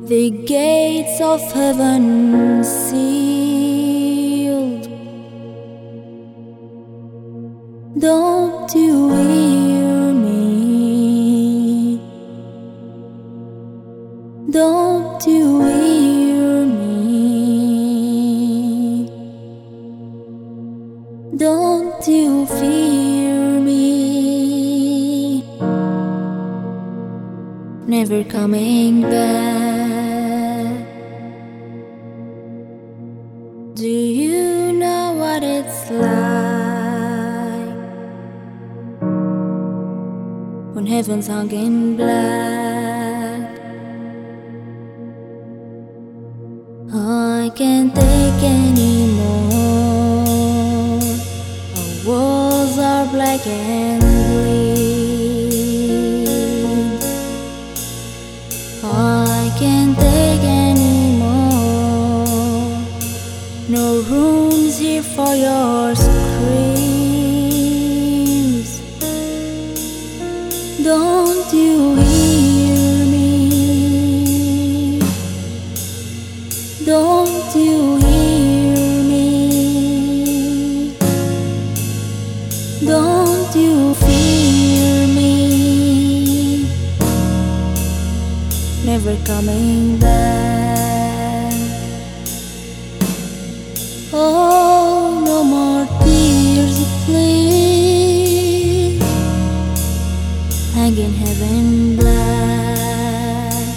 The gates of heaven sealed. Don't you hear me? Don't you hear me? Don't you fear me? Never coming back. Do you know what it's like when heaven's hung in black? I can't take anymore. Our walls are black and bleed. I can't take anymore. No rooms here for your screams. Don't you hear me? Don't you hear me? Don't you fear me? Never coming back. Oh, no more tears, please. Hang in heaven black.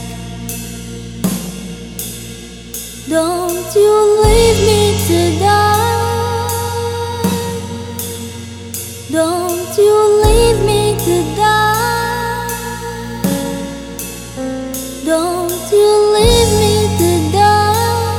Don't you leave me to die. Don't you leave me to die. Don't you leave me to die.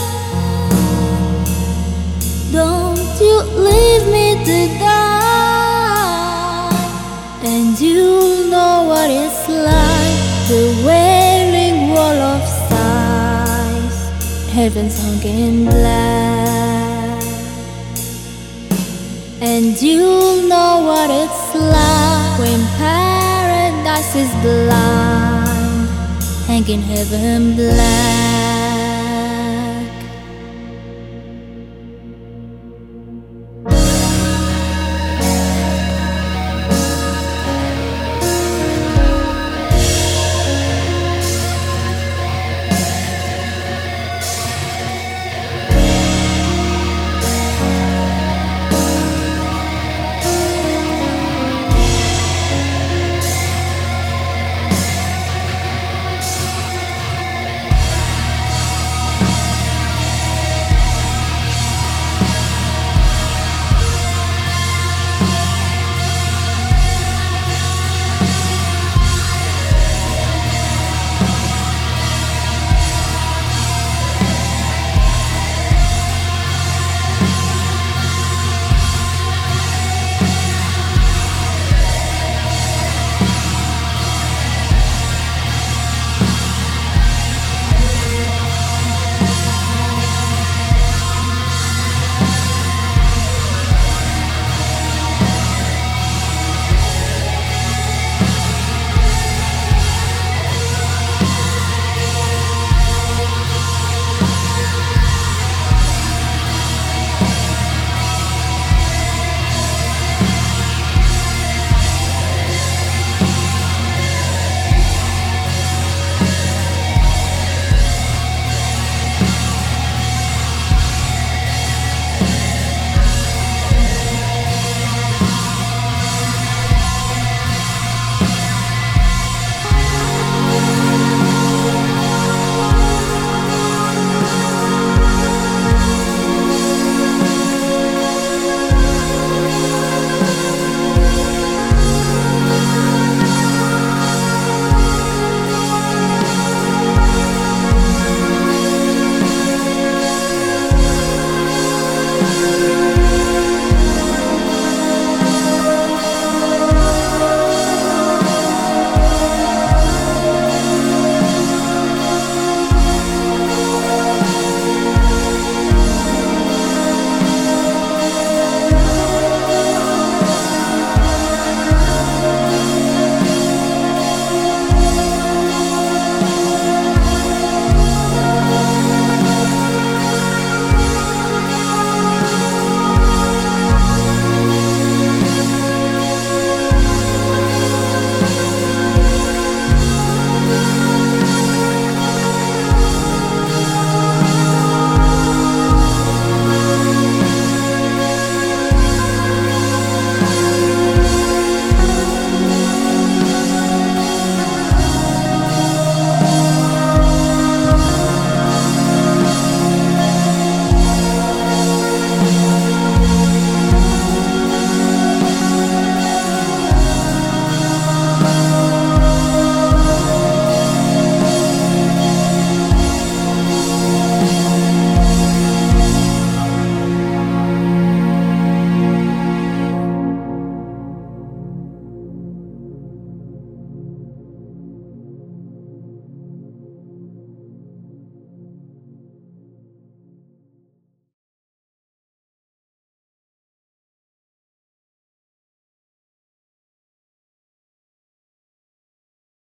Don't you leave me to die. And you'll know what it's like, the wailing wall of sighs, heaven's hung in black. And you'll know what it's like when paradise is blind, hanging heaven black.